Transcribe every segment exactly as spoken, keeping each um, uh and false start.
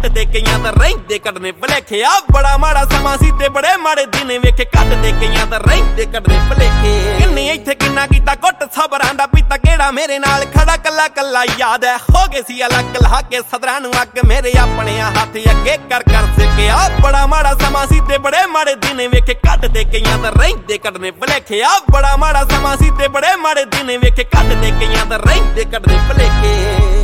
ਕੱਟਦੇ ਕਈਆਂ ਦਾ ਰਹਿੰਦੇ ਕੱਢਨੇ ਭਲੇਖੇ ਆ ਬੜਾ ਮਾੜਾ ਸਮਾਂ ਸੀ ਤੇ ਬੜੇ ਮਾੜੇ ਦਿਨ ਵੇਖੇ ਕੱਟਦੇ ਕਈਆਂ ਦਾ ਰਹਿੰਦੇ ਕੱਢਨੇ ਭਲੇਖੇ ਕਿੰਨੀ ਇੱਥੇ ਕਿੰਨਾ ਕੀਤਾ ਘੁੱਟ ਸਬਰਾਂ ਦਾ ਪੀਤਾ ਕਿਹੜਾ ਮੇਰੇ ਨਾਲ ਖੜਾ ਕੱਲਾ ਕੱਲਾ ਯਾਦ ਹੈ ਹੋ ਗਏ ਸੀ ਅਲੱਗ ਲਾ ਕੇ ਸਦਰਾਂ ਨੂੰ ਅੱਗ ਮੇਰੇ ਆਪਣੇ ਹੱਥ ਅੱਗੇ ਕਰ ਕਰ ਸਿੱਕਿਆ ਬੜਾ ਮਾੜਾ ਸਮਾਂ ਸੀ ਤੇ ਬੜੇ ਮਾੜੇ ਦਿਨ ਵੇਖੇ ਕੱਟਦੇ ਕਈਆਂ ਦਾ ਰਹਿੰਦੇ ਕੱਢਨੇ ਭਲੇਖੇ ਆ ਬੜਾ ਮਾੜਾ ਸਮਾਂ ਸੀ ਤੇ ਬੜੇ ਮਾੜੇ ਦਿਨ ਵੇਖੇ ਕੱਟਦੇ ਕਈਆਂ ਦਾ ਰਹਿੰਦੇ ਕੱਢਨੇ ਭਲੇਖੇ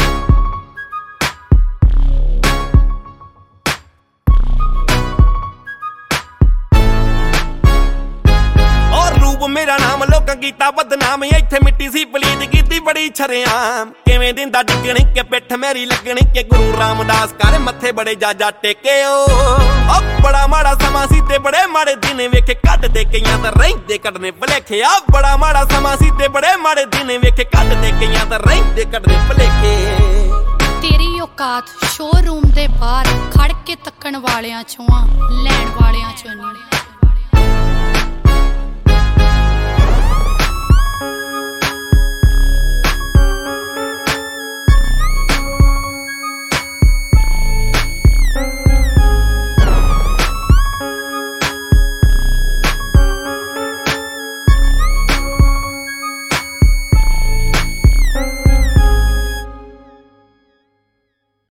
ਮੇਰਾ ਨਾਮ ਲੋਕਾਂ ਕੀਤਾ ਬਦਨਾਮ ਇੱਥੇ ਮਿੱਟੀ ਸੀ ਪਲੀਤ ਕੀਤੀ ਬੜੀ ਛਰਿਆਮ ਕਿਵੇਂ ਦਿੰਦਾ ਡਿੱਗਣੀ ਕਿ ਪਿੱਠ ਮੇਰੀ ਲੱਗਣੀ ਕਿ ਗੁਰੂ ਰਾਮਦਾਸ ਕਰ ਮੱਥੇ ਬੜੇ ਜਾਜਾ ਟੇਕਿਓ ਓ ਬੜਾ ਮਾੜਾ ਸਮਾਂ ਸੀ ਤੇ ਬੜੇ ਮਾੜੇ ਦਿਨ ਵੇਖੇ ਕੱਟਦੇ ਕਈਆਂ ਦਾ ਰਹਿੰਦੇ ਕੱਢਨੇ ਭਲੇਖੇ ਆ ਬੜਾ ਮਾੜਾ ਸਮਾਂ ਸੀ ਤੇ ਬੜੇ ਮਾੜੇ ਦਿਨ ਵੇਖੇ ਕੱਟਦੇ ਕਈਆਂ ਦਾ ਰਹਿੰਦੇ ਕੱਢਨੇ ਭਲੇਖੇ ਤੇਰੀ ਔਕਾਤ ਸ਼ੋਰੂਮ ਦੇ ਬਾਹਰ ਖੜ ਕੇ ਤੱਕਣ ਵਾਲਿਆਂ ਚੋਂ ਆ ਲੈਣ ਵਾਲਿਆਂ ਚੋਂ ਨਹੀਂ